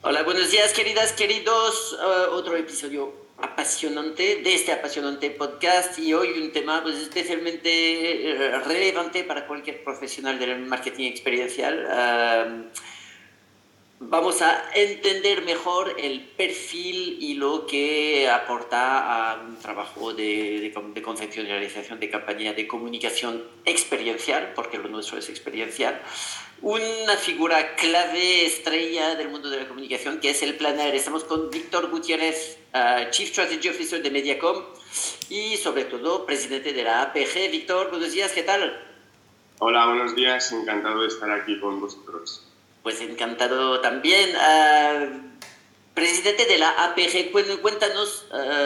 Hola, buenos días, queridas, queridos. Otro episodio apasionante de este apasionante podcast y hoy un tema pues, especialmente relevante para cualquier profesional del marketing experiencial. Vamos a entender mejor el perfil y lo que aporta a un trabajo de concepción y realización de campaña de comunicación experiencial, porque lo nuestro es experiencial. Una figura clave, estrella del mundo de la comunicación, que es el planner. Estamos con Víctor Gutiérrez, Chief Strategy Officer de Mediacom y sobre todo presidente de la APG. Víctor, buenos días, ¿qué tal? Hola, buenos días, encantado de estar aquí con vosotros. Pues encantado también. Presidente de la APG, cuéntanos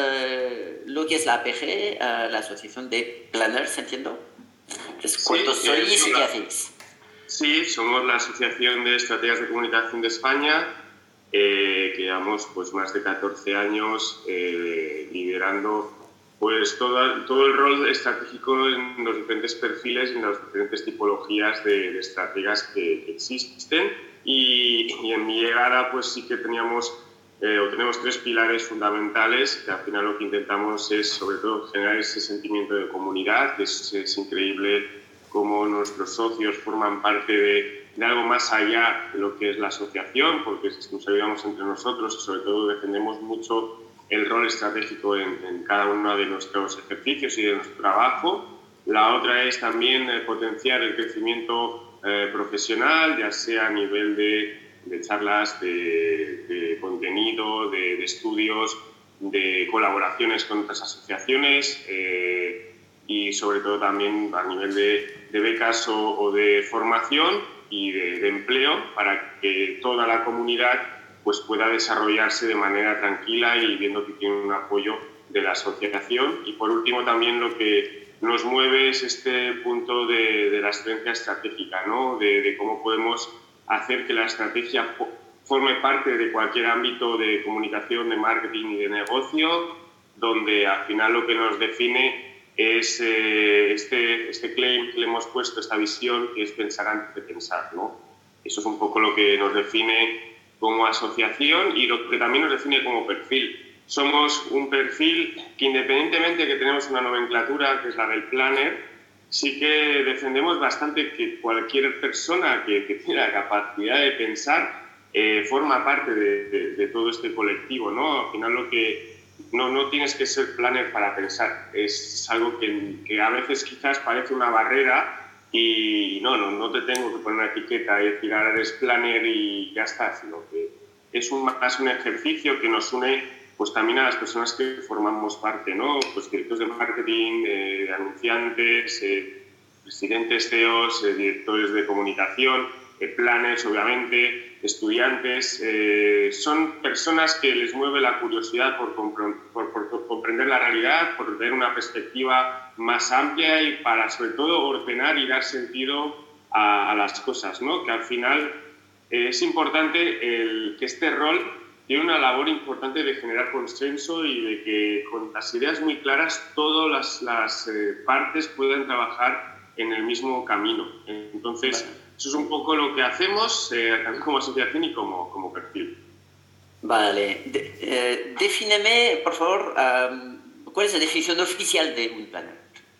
lo que es la APG, la Asociación de Planners, entiendo. Entonces, ¿cuántos sois y qué hacéis? Sí, somos la Asociación de Estrategias de Comunicación de España, que llevamos pues, más de 14 años liderando pues, todo el rol estratégico en los diferentes perfiles y en las diferentes tipologías de estrategas que existen. Y en mi llegada pues sí que tenemos tres pilares fundamentales, que al final lo que intentamos es sobre todo generar ese sentimiento de comunidad, que es increíble cómo nuestros socios forman parte de algo más allá de lo que es la asociación, porque nos ayudamos entre nosotros y sobre todo defendemos mucho el rol estratégico en cada uno de nuestros ejercicios y de nuestro trabajo. La otra es también potenciar el crecimiento profesional, ya sea a nivel de charlas, de contenido, de estudios, de colaboraciones con otras asociaciones y sobre todo también a nivel de becas o de formación y de empleo para que toda la comunidad pues pueda desarrollarse de manera tranquila y viendo que tiene un apoyo de la asociación. Y por último también lo que nos mueve es este punto de la excelencia estratégica, ¿no? de cómo podemos hacer que la estrategia forme parte de cualquier ámbito de comunicación, de marketing y de negocio, donde al final lo que nos define es este claim que le hemos puesto, esta visión, que es pensar antes de pensar, ¿no? Eso es un poco lo que nos define como asociación y lo que también nos define como perfil. Somos un perfil que, independientemente de que tenemos una nomenclatura, que es la del planner, sí que defendemos bastante que cualquier persona que tiene la capacidad de pensar forma parte de todo este colectivo, ¿no? Al final lo que no tienes que ser planner para pensar, es algo que a veces quizás parece una barrera y no te tengo que poner una etiqueta y decir ahora eres planner y ya está, sino que es más un ejercicio que nos une pues también a las personas que formamos parte, ¿no? Pues directores de marketing, anunciantes, presidentes, CEOs, directores de comunicación, planners, obviamente, estudiantes. Son personas que les mueve la curiosidad por comprender la realidad, por ver una perspectiva más amplia y para, sobre todo, ordenar y dar sentido a las cosas, ¿no? Que al final es importante que este rol tiene una labor importante de generar consenso y de que con las ideas muy claras todas las partes puedan trabajar en el mismo camino. Entonces, eso es un poco lo que hacemos también como asociación y como perfil. Vale. Defíneme, por favor, ¿cuál es la definición oficial de un planner?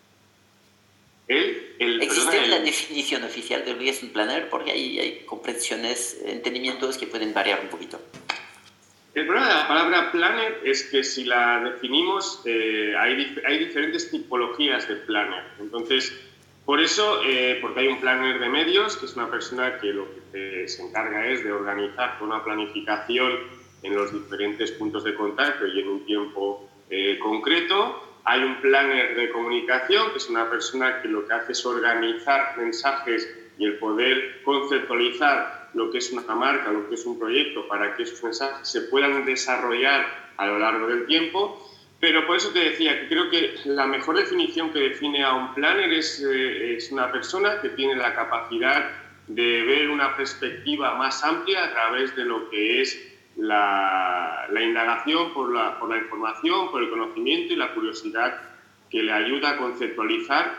¿Existe una definición oficial de lo que es un planner? Porque hay comprensiones, entendimientos que pueden variar un poquito. El problema de la palabra planner es que si la definimos, hay diferentes tipologías de planner. Entonces, por eso, porque hay un planner de medios, que es una persona que lo que se encarga es de organizar una planificación en los diferentes puntos de contacto y en un tiempo concreto. Hay un planner de comunicación, que es una persona que lo que hace es organizar mensajes y el poder conceptualizar lo que es una marca, lo que es un proyecto, para que esos mensajes se puedan desarrollar a lo largo del tiempo. Pero por eso te decía que creo que la mejor definición que define a un planner es una persona que tiene la capacidad de ver una perspectiva más amplia a través de lo que es la indagación por la información, por el conocimiento y la curiosidad que le ayuda a conceptualizar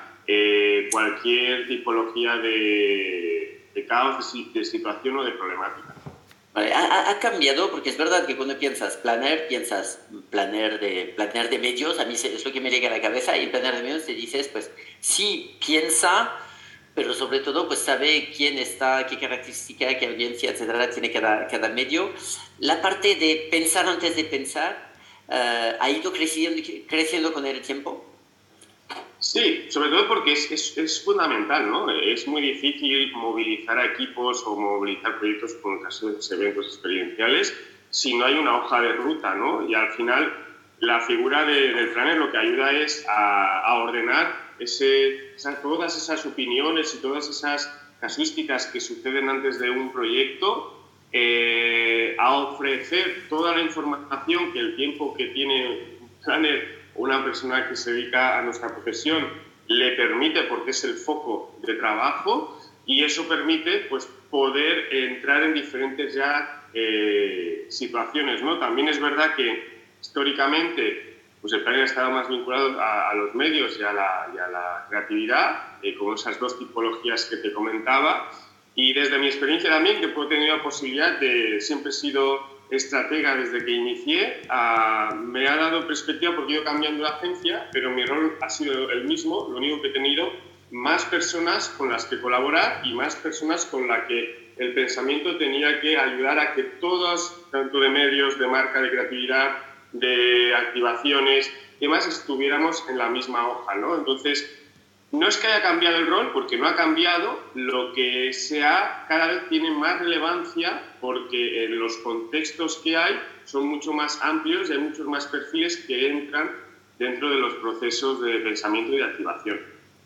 cualquier tipología de caos, de situación o de problemática. Vale, ha cambiado porque es verdad que cuando piensas planear de medios, a mí es lo que me llega a la cabeza, y el planear de medios te dices, pues sí, piensa, pero sobre todo pues sabe quién está, qué característica, qué audiencia, etcétera, tiene cada medio. La parte de pensar antes de pensar ha ido creciendo con el tiempo. Sí, sobre todo porque es fundamental, ¿no? Es muy difícil movilizar a equipos o movilizar proyectos con casos de eventos experienciales si no hay una hoja de ruta, ¿no? Y al final la figura del planner lo que ayuda es a ordenar todas esas opiniones y todas esas casuísticas que suceden antes de un proyecto, a ofrecer toda la información que el tiempo que tiene un planner, una persona que se dedica a nuestra profesión, le permite, porque es el foco de trabajo, y eso permite pues, poder entrar en diferentes situaciones, ¿no? También es verdad que históricamente pues el planning ha estado más vinculado a los medios y a la creatividad, con esas dos tipologías que te comentaba, y desde mi experiencia también, que he tenido la posibilidad de, siempre he sido estratega desde que inicié, me ha dado perspectiva porque he ido cambiando de agencia, pero mi rol ha sido el mismo, lo único que he tenido más personas con las que colaborar y más personas con las que el pensamiento tenía que ayudar a que todos, tanto de medios, de marca, de creatividad, de activaciones, y más estuviéramos en la misma hoja, ¿no? Entonces, no es que haya cambiado el rol, porque no ha cambiado, lo que cada vez tiene más relevancia porque los contextos que hay son mucho más amplios y hay muchos más perfiles que entran dentro de los procesos de pensamiento y de activación.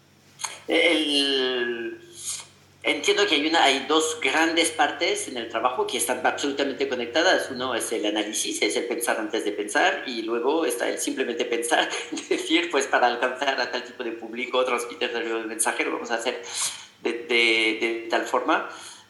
Entiendo que hay dos grandes partes en el trabajo que están absolutamente conectadas. Uno es el análisis, es el pensar antes de pensar, y luego está el simplemente pensar, es decir, pues para alcanzar a tal tipo de público, transmitir el mensaje, lo vamos a hacer de tal forma.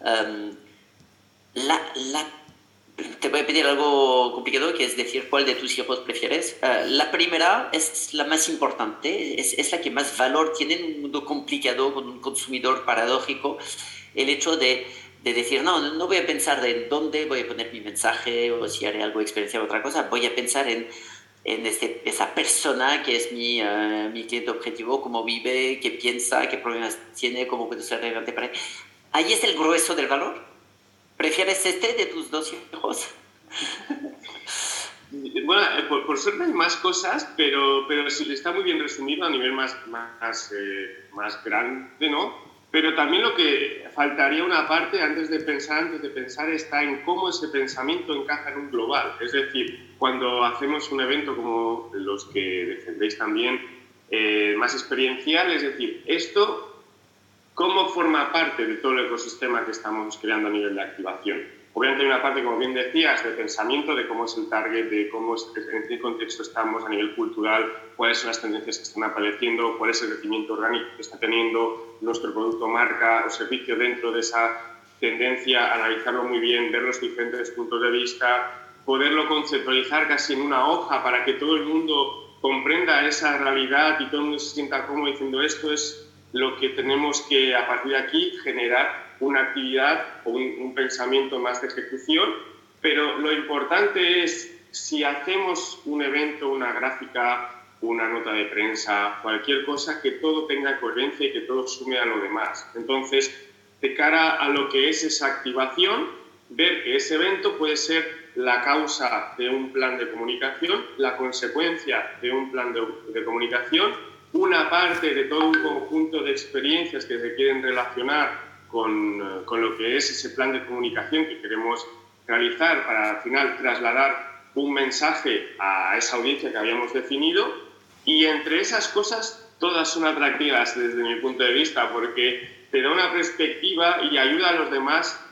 Te voy a pedir algo complicado, que es decir cuál de tus hijos prefieres. La primera es la más importante, es la que más valor tiene en un mundo complicado, con un consumidor paradójico. El hecho de decir, no voy a pensar de dónde voy a poner mi mensaje o si haré algo experiencial o otra cosa, voy a pensar en esa persona que es mi cliente objetivo, cómo vive, qué piensa, qué problemas tiene, cómo puede ser relevante para él. Ahí es el grueso del valor. ¿Prefieres de tus dos hijos? Bueno, por suerte hay más cosas, pero sí, está muy bien resumido a nivel más grande, ¿no? Pero también lo que faltaría una parte antes de pensar está en cómo ese pensamiento encaja en un global. Es decir, cuando hacemos un evento como los que defendéis también, más experiencial, es decir, esto, ¿cómo forma parte de todo el ecosistema que estamos creando a nivel de activación? Obviamente hay una parte, como bien decías, de pensamiento, de cómo es el target, de en qué contexto estamos a nivel cultural, cuáles son las tendencias que están apareciendo, cuál es el crecimiento orgánico que está teniendo nuestro producto, marca o servicio dentro de esa tendencia, analizarlo muy bien, ver los diferentes puntos de vista, poderlo conceptualizar casi en una hoja para que todo el mundo comprenda esa realidad y todo el mundo se sienta cómodo diciendo esto es lo que tenemos que, a partir de aquí, generar una actividad o un pensamiento más de ejecución. Pero lo importante es, si hacemos un evento, una gráfica, una nota de prensa, cualquier cosa, que todo tenga coherencia y que todo sume a lo demás. Entonces, de cara a lo que es esa activación, ver que ese evento puede ser la causa de un plan de comunicación, la consecuencia de un plan de comunicación, una parte de todo un conjunto de experiencias que se quieren relacionar con lo que es ese plan de comunicación que queremos realizar para al final trasladar un mensaje a esa audiencia que habíamos definido. Y entre esas cosas todas son atractivas desde mi punto de vista, porque te da una perspectiva y ayuda a los demás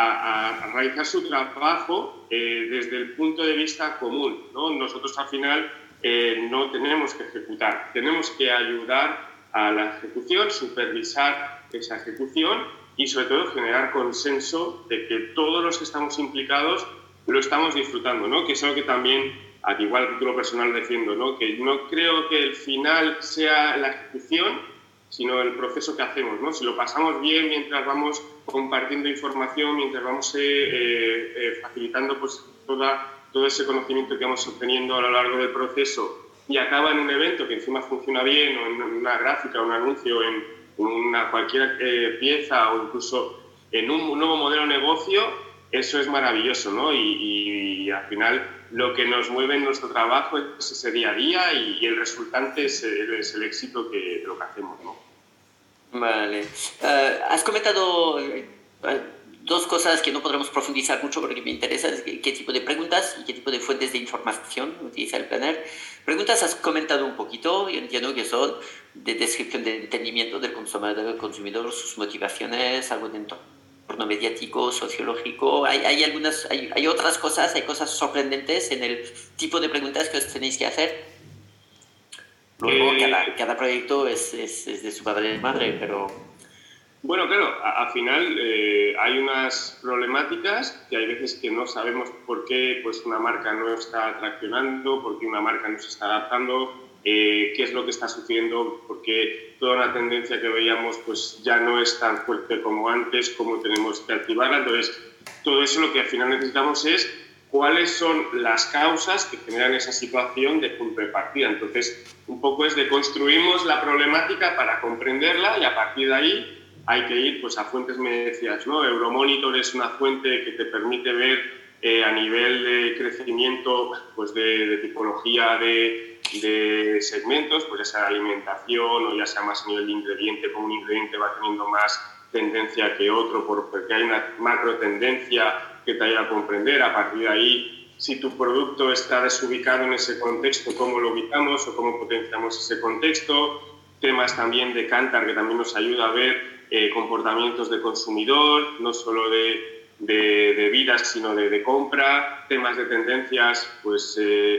a realizar su trabajo desde el punto de vista común, ¿no? Nosotros al final no tenemos que ejecutar, tenemos que ayudar a la ejecución, supervisar esa ejecución y sobre todo generar consenso de que todos los que estamos implicados lo estamos disfrutando, ¿no? Que es algo que también, al igual que título personal defiendo, ¿no? Que no creo que el final sea la ejecución, sino el proceso que hacemos, ¿no? Si lo pasamos bien mientras vamos compartiendo información, mientras vamos facilitando pues, todo ese conocimiento que vamos obteniendo a lo largo del proceso, y acaba en un evento que encima funciona bien, o en una gráfica, un anuncio, en cualquier pieza, o incluso en un nuevo modelo de negocio, eso es maravilloso, ¿no? Y al final lo que nos mueve en nuestro trabajo es ese día a día, y el resultante es el éxito de lo que hacemos, ¿no? Vale. Has comentado dos cosas que no podremos profundizar mucho porque me interesa: qué tipo de preguntas y qué tipo de fuentes de información utiliza el planner. Preguntas has comentado un poquito, y entiendo que son de descripción de entendimiento del consumidor, sus motivaciones, algo de entorno mediático, sociológico. Hay otras cosas, hay cosas sorprendentes en el tipo de preguntas que os tenéis que hacer. Luego cada proyecto es de su padre y madre, pero... Bueno, claro, al final hay unas problemáticas que hay veces que no sabemos por qué pues, una marca no está traccionando, por qué una marca no se está adaptando, qué es lo que está sucediendo, porque toda una tendencia que veíamos pues, ya no es tan fuerte como antes, cómo tenemos que activarla. Entonces, todo eso lo que al final necesitamos es cuáles son las causas que generan esa situación de punto de partida. Entonces, un poco es de construimos la problemática para comprenderla, y a partir de ahí hay que ir pues, a fuentes, me decías, ¿no? Euromonitor es una fuente que te permite ver a nivel de crecimiento pues, de tipología de segmentos, pues ya sea alimentación o ya sea más a nivel de ingrediente, como un ingrediente va teniendo más tendencia que otro, porque hay una macro tendencia que te ayuda a comprender. A partir de ahí, si tu producto está desubicado en ese contexto, cómo lo ubicamos o cómo potenciamos ese contexto. Temas también de Kantar, que también nos ayuda a ver comportamientos de consumidor, no solo de bebidas, sino de compra. Temas de tendencias, pues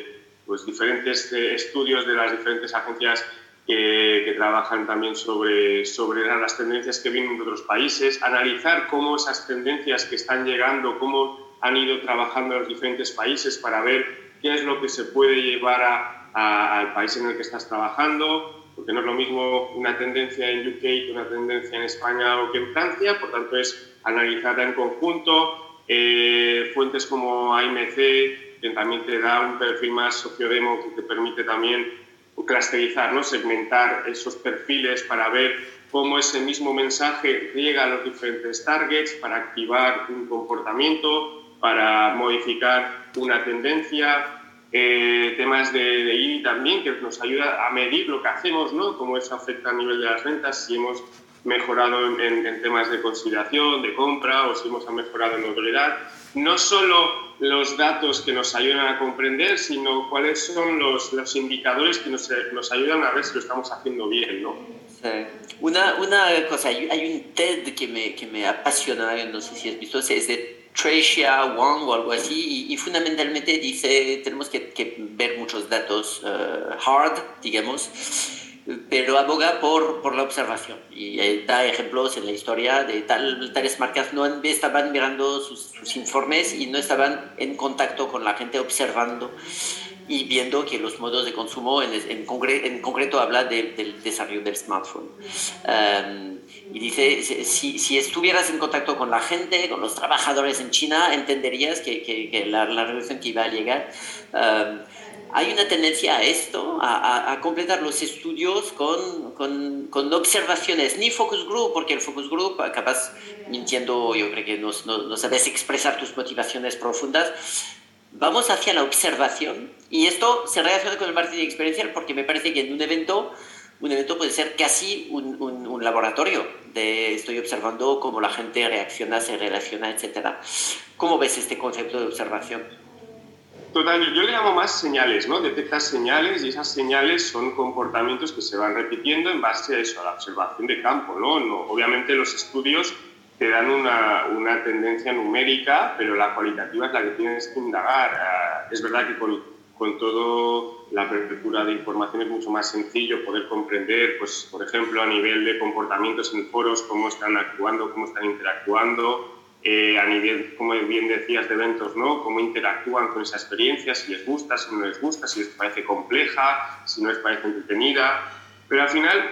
diferentes estudios de las diferentes agencias que trabajan también sobre las tendencias que vienen de otros países. Analizar cómo esas tendencias que están llegando, cómo han ido trabajando en los diferentes países, para ver qué es lo que se puede llevar al país en el que estás trabajando, porque no es lo mismo una tendencia en UK que una tendencia en España o que en Francia. Por tanto, es analizarla en conjunto. Fuentes como AMC, que también te da un perfil más sociodemo, que te permite también clusterizar, ¿no? Segmentar esos perfiles para ver cómo ese mismo mensaje llega a los diferentes targets, para activar un comportamiento, para modificar una tendencia. Temas de IBI también, que nos ayuda a medir lo que hacemos, ¿no? Cómo eso afecta a nivel de las ventas, si hemos mejorado en temas de consideración, de compra, o si hemos mejorado en notoriedad. No solo los datos que nos ayudan a comprender, sino cuáles son los indicadores que nos ayudan a ver si lo estamos haciendo bien, ¿no? Sí. Una cosa, hay un TED que me apasiona, no sé si has visto, es de Tricia Wong o algo así, y fundamentalmente dice, tenemos que ver muchos datos hard, digamos, pero aboga por la observación, y da ejemplos en la historia de tales marcas no estaban mirando sus informes y no estaban en contacto con la gente, observando y viendo que los modos de consumo, en concreto habla del desarrollo del smartphone. Y dice, si estuvieras en contacto con la gente, con los trabajadores en China, entenderías que la revolución que iba a llegar. Hay una tendencia a esto, a completar los estudios con observaciones, ni focus group, porque el focus group acabas mintiendo, yo creo que no sabes expresar tus motivaciones profundas. Vamos hacia la observación, y esto se relaciona con el marketing experiencial, porque me parece que en un evento puede ser casi un laboratorio estoy observando cómo la gente reacciona, se relaciona, etc. ¿Cómo ves este concepto de observación? Total, yo le llamo más señales, ¿no? Detectas señales, y esas señales son comportamientos que se van repitiendo en base a eso, a la observación de campo, ¿no? Obviamente los estudios te dan una tendencia numérica, pero la cualitativa es la que tienes que indagar. Es verdad que con toda la apertura de información es mucho más sencillo poder comprender, pues, por ejemplo, a nivel de comportamientos en foros, cómo están actuando, cómo están interactuando, a nivel, como bien decías, de eventos, ¿no? Cómo interactúan con esa experiencia, si les gusta, si no les gusta, si les parece compleja, si no les parece entretenida. Pero al final,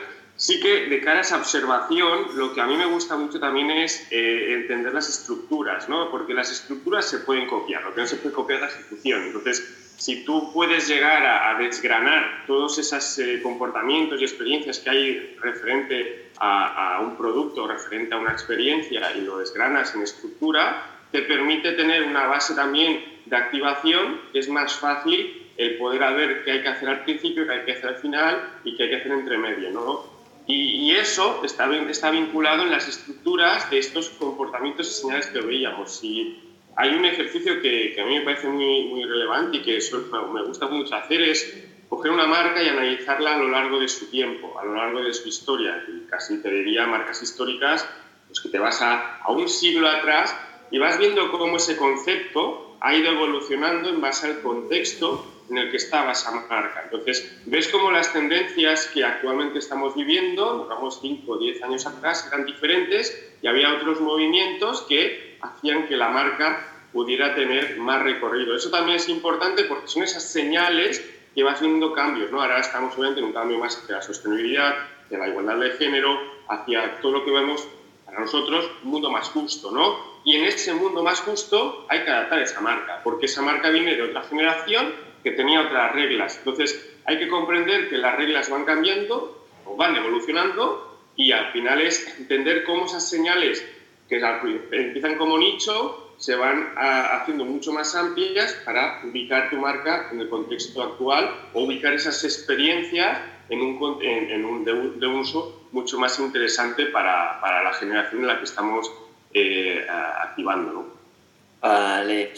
Sí que de cara a esa observación, lo que a mí me gusta mucho también es entender las estructuras, ¿no? Porque las estructuras se pueden copiar, lo que no se puede copiar es la ejecución. Entonces, si tú puedes llegar a desgranar todos esos comportamientos y experiencias que hay referente a un producto, referente a una experiencia, y lo desgranas en estructura, te permite tener una base también de activación que es más fácil el poder ver qué hay que hacer al principio, qué hay que hacer al final y qué hay que hacer entre medio, ¿no? Y eso está vinculado en las estructuras de estos comportamientos y señales que veíamos. Y hay un ejercicio que a mí me parece muy relevante y que me gusta mucho hacer, es coger una marca y analizarla a lo largo de su tiempo, a lo largo de su historia. Y casi te diría marcas históricas, pues que te vas a un siglo atrás y vas viendo cómo ese concepto ha ido evolucionando en base al contexto en el que estaba esa marca. Entonces, ves cómo las tendencias que actualmente estamos viviendo, digamos 5 o 10 años atrás, eran diferentes y había otros movimientos que hacían que la marca pudiera tener más recorrido. Eso también es importante porque son esas señales que vas viendo cambios, ¿no? Ahora estamos obviamente en un cambio más hacia la sostenibilidad, hacia la igualdad de género, hacia todo lo que vemos para nosotros un mundo más justo, ¿no? Y en ese mundo más justo hay que adaptar esa marca, porque esa marca viene de otra generación que tenía otras reglas. Entonces, hay que comprender que las reglas van cambiando o van evolucionando y al final es entender cómo esas señales que empiezan como nicho se van haciendo mucho más amplias para ubicar tu marca en el contexto actual o ubicar esas experiencias de un uso mucho más interesante para la generación en la que estamos activando, ¿no? Vale.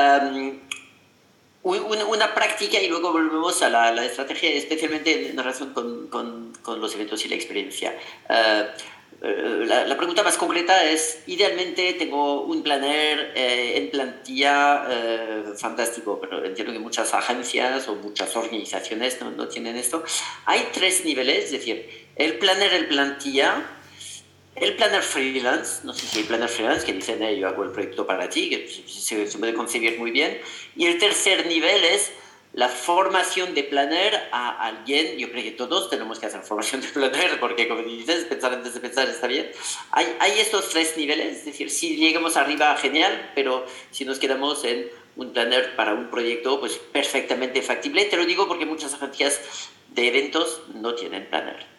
Una práctica y luego volvemos a la estrategia, especialmente en relación con los eventos y la experiencia. La pregunta más concreta es, idealmente tengo un planner en plantilla fantástico, pero entiendo que muchas agencias o muchas organizaciones no tienen esto. Hay 3 niveles, es decir, el planner en plantilla, el planner freelance, no sé si hay planner freelance que dicen yo hago el proyecto para ti, que se puede concebir muy bien. Y el tercer nivel es la formación de planner a alguien. Yo creo que todos tenemos que hacer formación de planner porque, como dices, pensar antes de pensar está bien. Hay estos 3 niveles, es decir, si llegamos arriba, genial, pero si nos quedamos en un planner para un proyecto, pues perfectamente factible. Te lo digo porque muchas agencias de eventos no tienen planner.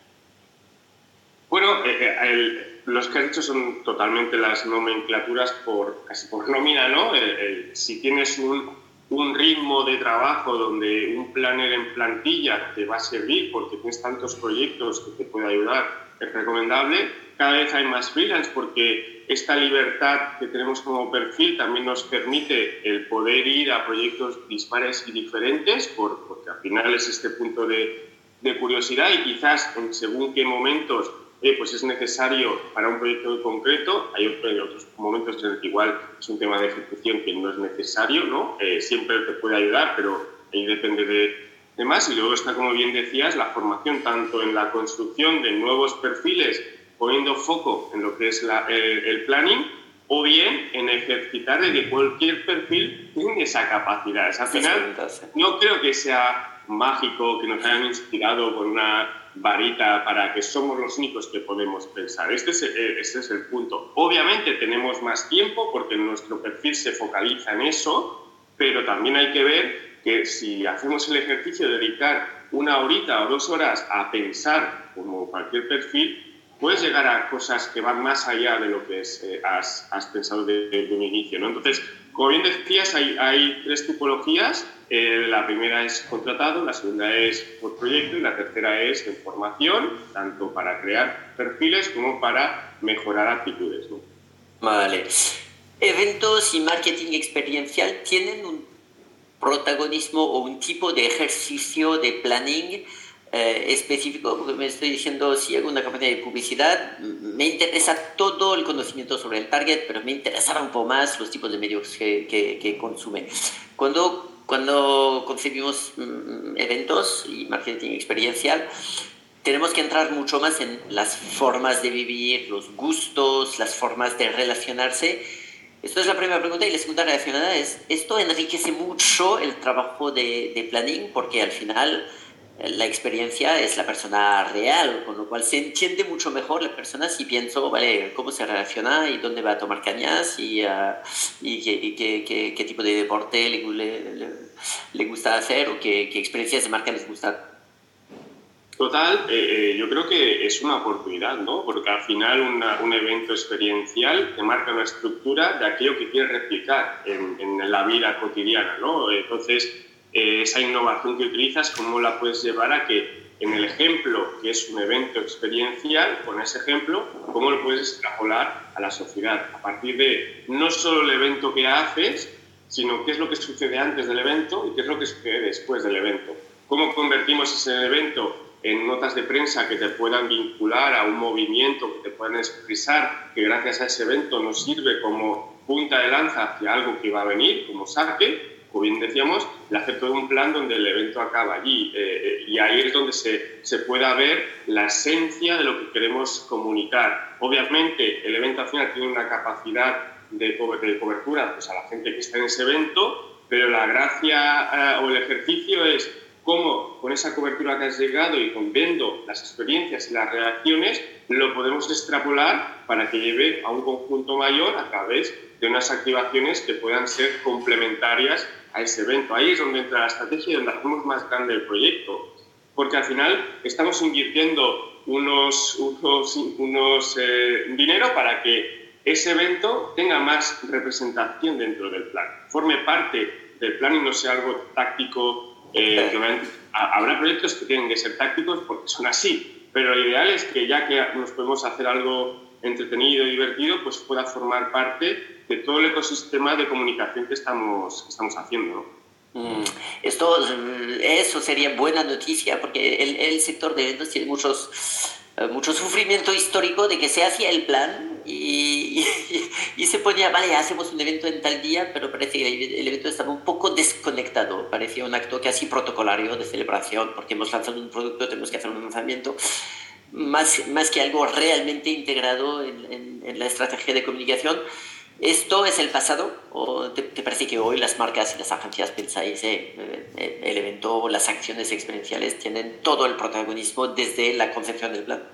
Bueno, los que has dicho son totalmente las nomenclaturas casi por nómina, ¿no? Si tienes un ritmo de trabajo donde un planner en plantilla te va a servir porque tienes tantos proyectos que te puede ayudar, es recomendable. Cada vez hay más freelance porque esta libertad que tenemos como perfil también nos permite el poder ir a proyectos dispares y diferentes porque al final es este punto de curiosidad y quizás en según qué momentos pues es necesario para un proyecto concreto. Hay otros momentos en el que igual es un tema de ejecución que no es necesario, ¿no? Siempre te puede ayudar, pero ahí depende de más. Y luego está, como bien decías, la formación tanto en la construcción de nuevos perfiles, poniendo foco en lo que es el planning, o bien en ejercitar de que cualquier perfil tiene esa capacidad. Al final, no creo que sea mágico, que nos hayan inspirado con una varita para que somos los únicos que podemos pensar. Este es el punto. Obviamente tenemos más tiempo porque nuestro perfil se focaliza en eso, pero también hay que ver que si hacemos el ejercicio de dedicar 1 horita o 2 horas a pensar como cualquier perfil, puedes llegar a cosas que van más allá de lo que has pensado de un inicio, ¿no? Entonces, como bien decías, hay 3 tipologías. La primera es contratado, la segunda es por proyecto y la tercera es en formación, tanto para crear perfiles como para mejorar aptitudes, ¿no? Vale. Eventos y marketing experiencial tienen un protagonismo o un tipo de ejercicio de planning específico, porque me estoy diciendo, si hago una campaña de publicidad, me interesa todo el conocimiento sobre el target, pero me interesará un poco más los tipos de medios que consume. Cuando concebimos eventos y marketing experiencial, tenemos que entrar mucho más en las formas de vivir, los gustos, las formas de relacionarse. Esto es la primera pregunta. Y la segunda relacionada es, esto enriquece mucho el trabajo de planning, porque al final la experiencia es la persona real, con lo cual se entiende mucho mejor la persona si pienso, vale, cómo se relaciona y dónde va a tomar cañas y qué tipo de deporte le gusta hacer o qué experiencias de marca les gusta. Total, yo creo que es una oportunidad, ¿no? Porque al final un evento experiencial te marca una estructura de aquello que quieres replicar en la vida cotidiana, ¿no? Entonces, esa innovación que utilizas, ¿cómo la puedes llevar a que en el ejemplo, que es un evento experiencial, con ese ejemplo, cómo lo puedes extrapolar a la sociedad? A partir de no solo el evento que haces, sino qué es lo que sucede antes del evento y qué es lo que sucede después del evento. ¿Cómo convertimos ese evento en notas de prensa que te puedan vincular a un movimiento, que te puedan expresar que gracias a ese evento nos sirve como punta de lanza hacia algo que va a venir, como saque, como bien decíamos, el hacer todo un plan donde el evento acaba allí y ahí es donde se pueda ver la esencia de lo que queremos comunicar. Obviamente el evento al final tiene una capacidad de cobertura pues, a la gente que está en ese evento, pero la gracia o el ejercicio es cómo con esa cobertura que has llegado y con viendo las experiencias y las reacciones lo podemos extrapolar para que lleve a un conjunto mayor a través de unas activaciones que puedan ser complementarias a ese evento. Ahí es donde entra la estrategia y donde hacemos más grande el proyecto, porque al final estamos invirtiendo unos dinero para que ese evento tenga más representación dentro del plan, forme parte del plan y no sea algo táctico. Habrá proyectos que tienen que ser tácticos porque son así, pero lo ideal es que ya que nos podemos hacer algo entretenido y divertido, pues pueda formar parte de todo el ecosistema de comunicación que estamos haciendo, ¿no? Eso sería buena noticia porque el sector de eventos tiene mucho sufrimiento histórico de que se hacía el plan y se ponía, vale, hacemos un evento en tal día, pero parece que el evento estaba un poco desconectado, parecía un acto casi protocolario de celebración, porque hemos lanzado un producto, tenemos que hacer un lanzamiento, más que algo realmente integrado en la estrategia de comunicación. ¿Esto es el pasado o te parece que hoy las marcas y las agencias pensáis el evento, las acciones experienciales tienen todo el protagonismo desde la concepción del plan?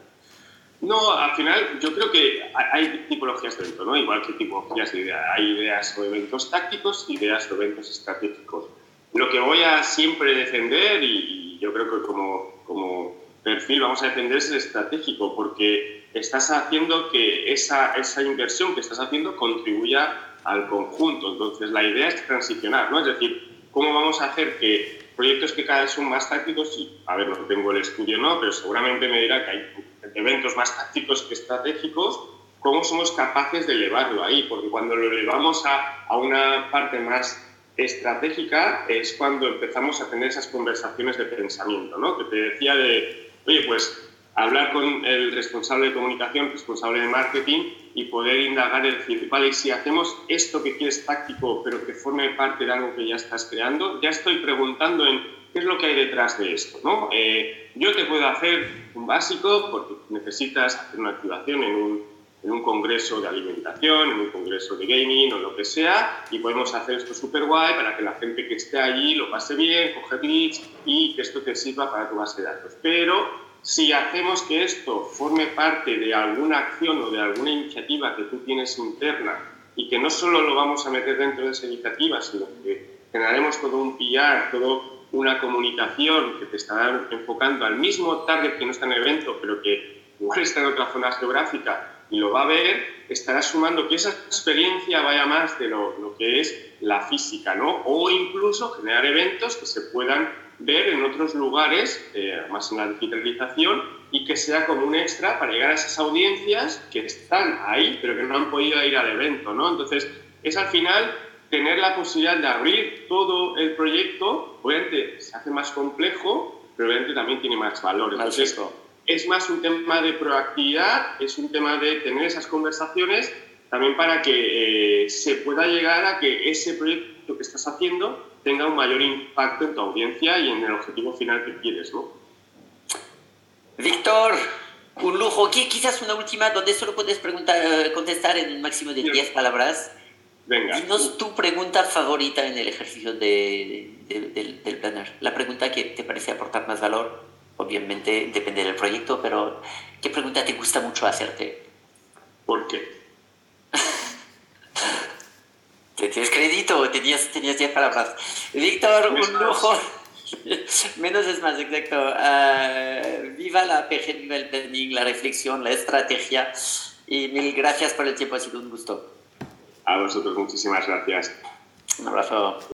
No, al final yo creo que hay tipologías de evento, ¿no? Igual que tipologías de ideas. Hay ideas o eventos tácticos, ideas o eventos estratégicos. Lo que voy a siempre defender, y yo creo que como perfil vamos a defender, es el estratégico, porque estás haciendo que esa inversión que estás haciendo contribuya al conjunto. Entonces la idea es transicionar, ¿no? Es decir, ¿cómo vamos a hacer que proyectos que cada vez son más tácticos? Y, a ver, no tengo el estudio, ¿no? Pero seguramente me dirá que hay eventos más tácticos que estratégicos, ¿cómo somos capaces de elevarlo ahí? Porque cuando lo elevamos a una parte más estratégica es cuando empezamos a tener esas conversaciones de pensamiento, ¿no? Que te decía de, oye, pues hablar con el responsable de comunicación, responsable de marketing y poder indagar y decir, vale, si hacemos esto que quieres táctico pero que forme parte de algo que ya estás creando, ya estoy preguntando en qué es lo que hay detrás de esto, ¿no? Yo te puedo hacer un básico porque necesitas hacer una activación en un congreso de alimentación, en un congreso de gaming o lo que sea, y podemos hacer esto súper guay para que la gente que esté allí lo pase bien, coger leads y que esto te sirva para tu base de datos. Pero si hacemos que esto forme parte de alguna acción o de alguna iniciativa que tú tienes interna y que no solo lo vamos a meter dentro de esa iniciativa, sino que generaremos todo un PR, todo una comunicación que te estará enfocando al mismo target que no está en el evento, pero que igual está en otra zona geográfica y lo va a ver, estará sumando que esa experiencia vaya más de lo que es la física, ¿no? O incluso generar eventos que se puedan ver en otros lugares, más en la digitalización, y que sea como un extra para llegar a esas audiencias que están ahí, pero que no han podido ir al evento, ¿no? Entonces, es al final tener la posibilidad de abrir todo el proyecto. Obviamente se hace más complejo, pero obviamente también tiene más valor. Entonces, es más un tema de proactividad, es un tema de tener esas conversaciones también para que se pueda llegar a que ese proyecto que estás haciendo tenga un mayor impacto en tu audiencia y en el objetivo final que quieres, ¿no? Víctor, un lujo. Quizás una última donde solo puedes contestar en un máximo de 10 palabras. Venga. Dinos tu pregunta favorita en el ejercicio del planner. La pregunta que te parece aportar más valor, obviamente depende del proyecto, pero ¿qué pregunta te gusta mucho hacerte? ¿Por qué? ¿Te tienes crédito? Tenías 10 palabras. Víctor, un lujo. Menos es más, exacto. Viva la PG, viva el planning, la reflexión, la estrategia. Y mil gracias por el tiempo, ha sido un gusto. A vosotros muchísimas gracias. Un abrazo.